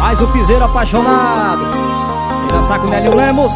Faz o piseiro apaixonado. Vem dançar com Nelinho Lemos.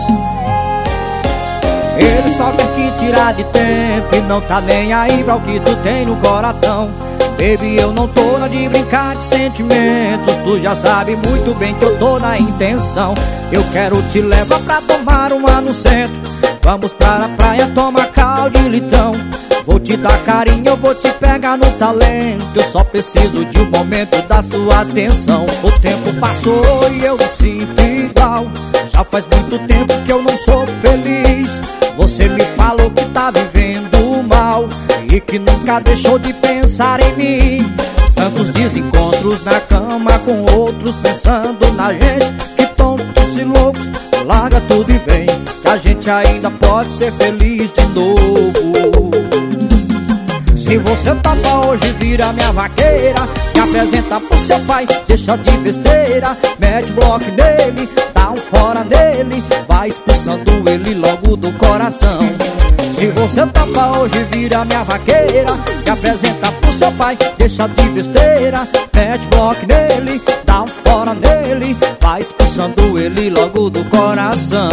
Ele só quer que tirar de tempo e não tá nem aí pra o que tu tem no coração. Baby, eu não tô na de brincar de sentimentos. Tu já sabe muito bem que eu tô na intenção. Eu quero te levar pra tomar uma no centro. Vamos pra a praia tomar caldo de litrão. Vou te dar carinho, eu vou te pegar no talento. Eu só preciso de um momento da sua atenção. O tempo passou e eu me sinto igual. Já faz muito tempo que eu não sou feliz. Você me falou que tá vivendo mal e que nunca deixou de pensar em mim. Tantos desencontros na cama com outros pensando na gente. Que tontos e loucos, larga tudo e vem, que a gente ainda pode ser feliz de novo. Se você topa hoje, vira minha vaqueira. Me apresenta pro seu pai, deixa de besteira. Mete bloco nele, dá um fora nele. Vai expulsando ele logo do coração. Se você topa hoje, vira minha vaqueira. Me apresenta pro seu pai, deixa de besteira. Mete bloco nele, dá um fora nele. Vai expulsando ele logo do coração.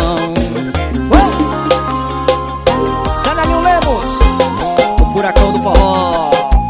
Nelinho Lemos, o furacão do forró.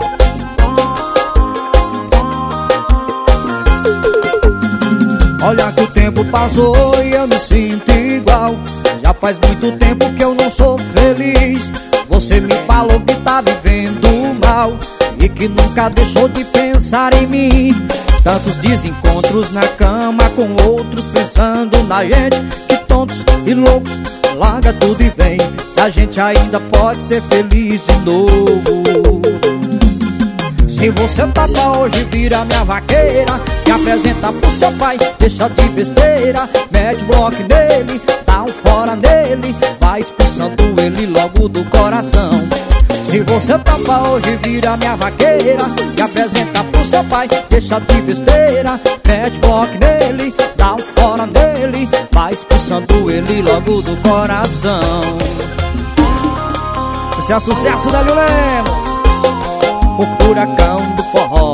Olha que o tempo passou e eu me sinto igual. Já faz muito tempo que eu não sou feliz. Você me falou que tá vivendo mal e que nunca deixou de pensar em mim. Tantos desencontros na cama com outros pensando na gente. Que tontos e loucos, larga tudo e vem, que a gente ainda pode ser feliz de novo. Se você topa hoje, vira minha vaqueira. Me apresenta pro seu pai, deixa de besteira. Mete bloco nele, dá um fora nele. Vai expulsando ele logo do coração. Se você topa hoje, vira minha vaqueira. Me apresenta pro seu pai, deixa de besteira. Mete bloco nele, dá um fora nele. Vai expulsando ele logo do coração. Esse é o sucesso da Nelinho Lemos, o furacão do forró.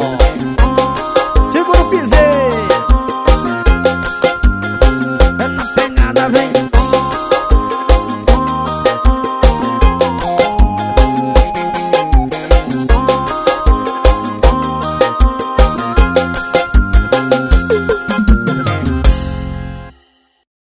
Segura o piseiro. É na pegada, vem